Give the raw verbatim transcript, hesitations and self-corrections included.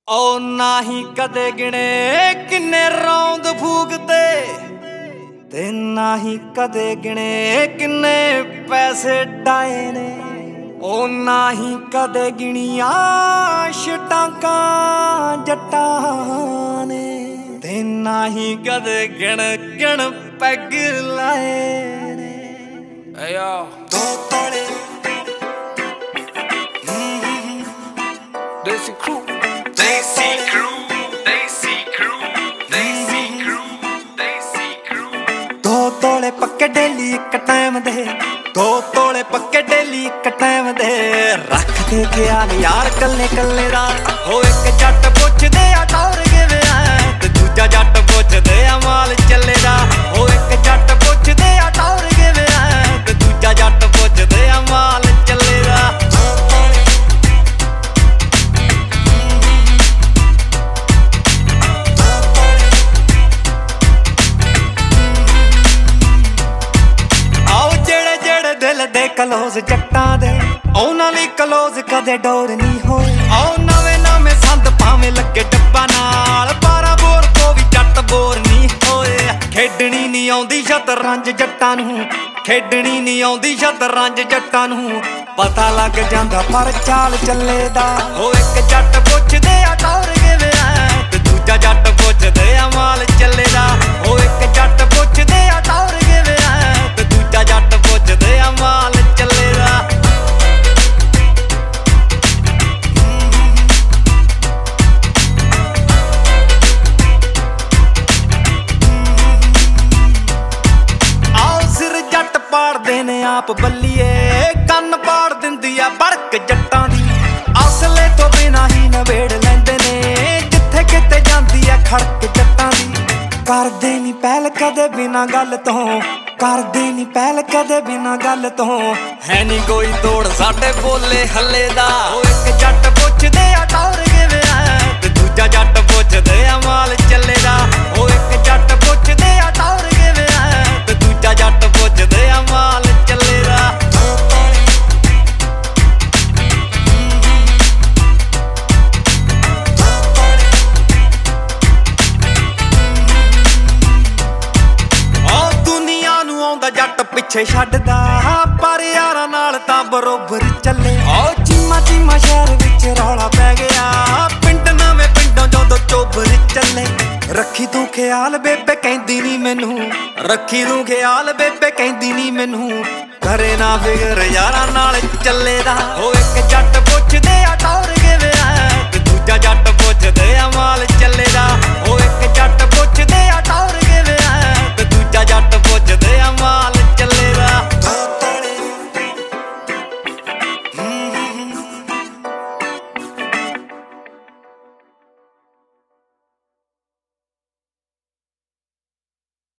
ओ नाही कदे गिने किन्ने रौंद फूकते ते नाही कदे गिने किन्ने पैसे डाए ने। ओ नाही कदे गिनिया शटाकां जट्टां ने ते नाही कदे गिन गिन पैग लाए ने। Ayo, दो तोड़े Desi Crew, देसी Crew, Desi Crew, Desi Crew, Desi Crew. दो तोले पक्के डेली एक टाइम दे, दो तोले पक्के डेली एक टाइम दे। रख दे ख्याल यार कल्ले कल्ले दा, हो एक जट पुछदे आ टौर किवें आ ते दूजा जट पुछदे आ माल चले दा। हो एक जट पुछदे आ टौर किवें आ ते दूजा जट पुछदे आ माल चले दा। दे कलोज जट्टां दे उन्हां लई कलोज कदे डोर नहीं होए। आओ नवें नवें संद भावें लगे डब्बा नाल, बारां बोर तो भी जट बोर नहीं होए। खेडनी नहीं आउंदी शतरंज जट्टां नूं, खेडनी नहीं आउंदी शतरंज जट्टां नूं। पता लग जांदा पर चाल चले दा। हो एक जट पुछदे आ टौर किवें आ ते दूजा जट पुछदे आ माल चले दा। हो एक जट पुछदे आ टौर किवें आ ते दूजा जट पुछदे आ माल चले दा। आओ सिर जट पाड़दे ने आप बल्लीए, कन्न पाड़ दिंदी आ बड़क जट्टां दी। असले तो बिना ही नवेड़ लैंदे ने, जिथे किते जांदी आ खड़क जट्टां दी। करदे नी पहल कदे बिना गल तो, करदे नी पहल कदे बिना गल तो। है नी कोई तोड़ साडे बोले हल्ले दा। ओ एक जट पुछदे आ टौर किवें आ ते दूजा जट पुछदे आ माल चले दा। ओ एक जट पुछदे आ टौर किवें आ ते दूजा जट पुछदे आ माल चले दा। जट पिछे छड्डदा पर यारां नाल तां बरोबर चले। ओ चीमा चीमा शहर विच रौला पै गया, पिंड नवें पिंडों जदों चोबर चले। रखी तू ख्याल बेबे कहंदी नी मैनू, रखी तू ख्याल बेबे कहंदी नी मैनू। करे ना फिकर यारां नाल चले दा। ओ एक जट पुछदे आ टौर